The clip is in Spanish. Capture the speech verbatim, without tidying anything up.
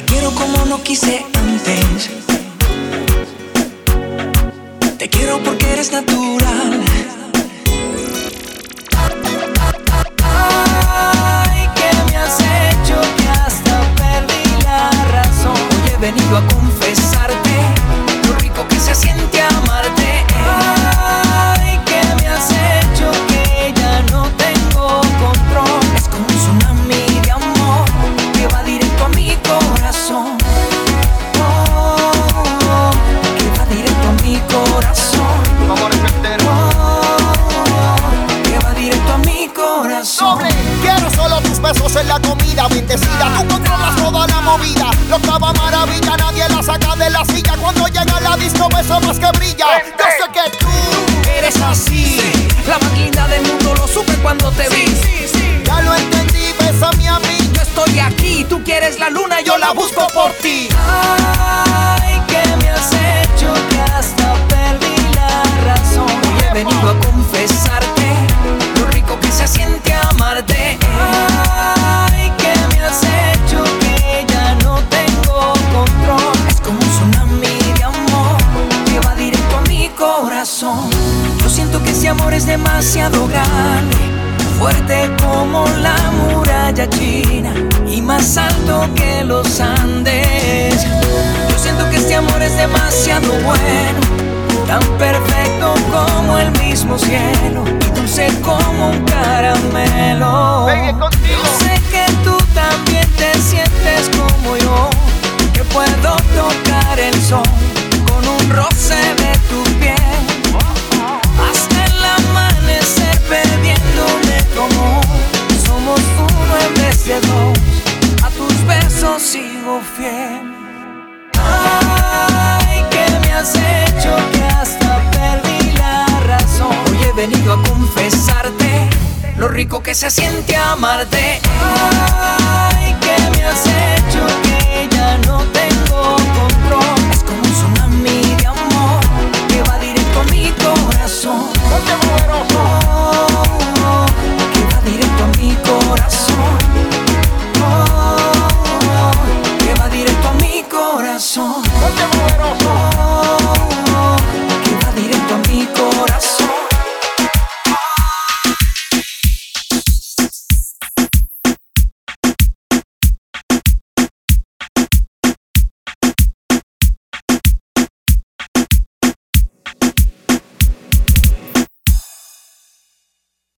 quiero como no quise antes. Te quiero porque eres natural. Ay, ¿qué me has hecho que hasta perdí la razón? Hoy he venido a confesarte lo rico que se siente amarte. Ay, ¿qué me has hecho que ya no tengo control? Es como un tsunami de amor que va directo a mi corazón. Oh, que va directo a mi corazón. Vamos a repetir. Oh, que va directo a mi corazón. Doble. Quiero solo tus besos en la comida bendecida. Tú controlas toda la movida. Lo clava maravilla, nadie la saca de la silla. Cuando llega a la disco, beso más que brilla. Yo sé que tú eres así, sí. La más linda del mundo, lo supe cuando te vi. Sí, sí, sí. Ya lo entendí, bésame a mí. Yo estoy aquí, tú quieres la luna, yo la busco por ti. Ay, ¿qué me has hecho que hasta perdí la razón? Hoy he venido a confesarte lo rico que se siente amarte. Ay, ¿qué me has hecho que ya no tengo control? Es como un tsunami de amor que va directo a mi corazón. Yo siento que ese amor es demasiado grande, fuerte como la muralla china y más alto que los Andes. Yo siento que este amor es demasiado bueno, tan perfecto como el mismo cielo y dulce como un caramelo. Venga contigo. Yo sé que tú también te sientes como yo, que puedo tocar el sol con un roce de tu piel, hasta el amanecer perdiéndome como somos uno en vez de dos. A tus besos sigo fiel. Ay, ¿qué me has hecho que hasta perdí la razón? Hoy he venido a confesarte lo rico que se siente amarte. Ay, ¿qué me has hecho que ya no tengo